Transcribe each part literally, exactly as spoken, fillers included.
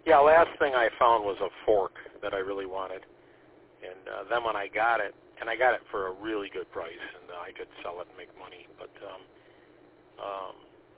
Yeah, last thing I found was a fork that I really wanted, and uh, then when I got it, and I got it for a really good price, and uh, I could sell it and make money, but um, um,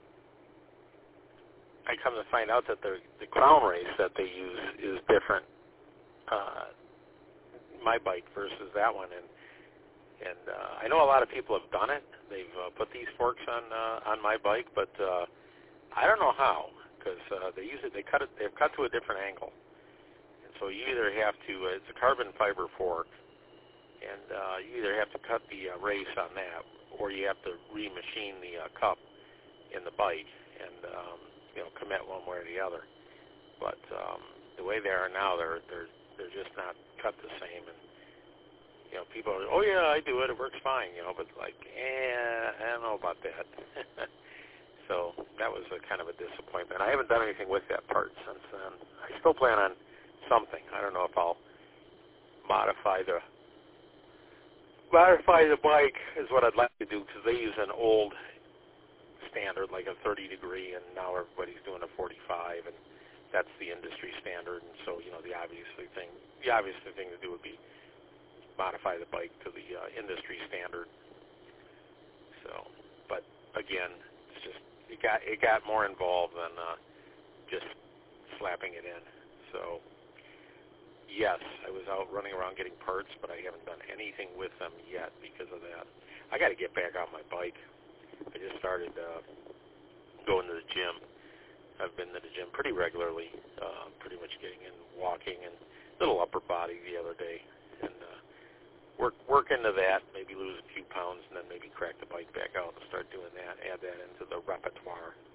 I come to find out that the the crown race that they use is different. Uh, my bike versus that one, and and uh, I know a lot of people have done it. They've uh, put these forks on uh, on my bike, but uh, I don't know how, because uh, they use it. They cut it. They've cut to a different angle, and so you either have to. Uh, it's a carbon fiber fork, and uh, you either have to cut the uh, race on that, or you have to remachine the uh, cup in the bike, and um, you know, commit one way or the other. But um, the way they are now, they're they're they're just not cut the same, and you know, people are, oh yeah, I do it, it works fine, you know, but like, eh, I don't know about that. So that was a kind of a disappointment. I haven't done anything with that part since then. I still plan on something. I don't know if I'll modify the modify the bike is what I'd like to do, because they use an old standard, like a thirty degree, and now everybody's doing a forty-five, and that's the industry standard. And so, you know, the obviously thing, the obvious thing to do would be modify the bike to the uh, industry standard. So, but again, it's just it got it got more involved than uh, just slapping it in. So, yes, I was out running around getting parts, but I haven't done anything with them yet because of that. I got to get back on my bike. I just started uh, going to the gym. I've been to the gym pretty regularly, uh, pretty much getting in, walking, and little upper body the other day, and uh, work work into that, maybe lose a few pounds, and then maybe crack the bike back out and start doing that, add that into the repertoire.